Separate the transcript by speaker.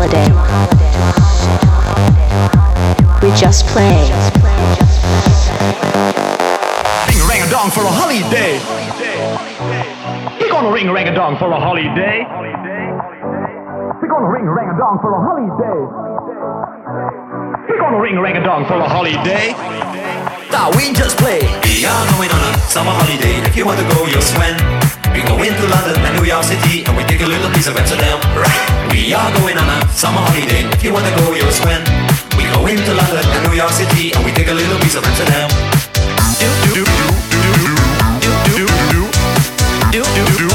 Speaker 1: holiday. We just play.
Speaker 2: Ring a rang a dong for a holiday. We're gonna ring a rang a dong for a holiday. We're gonna ring a rang a dong for a holiday. We're gonna ring a rang a dong for a holiday. That we just play.
Speaker 3: We are going on a summer holiday. If you want to go, you'll swim. We go into London and New York City, and we take a little piece of Amsterdam. Right. We are going on a summer holiday. If you want to go, you'll swim. We go into London and New York City, and we take a little piece of Amsterdam. Do do do do do do do do do do do.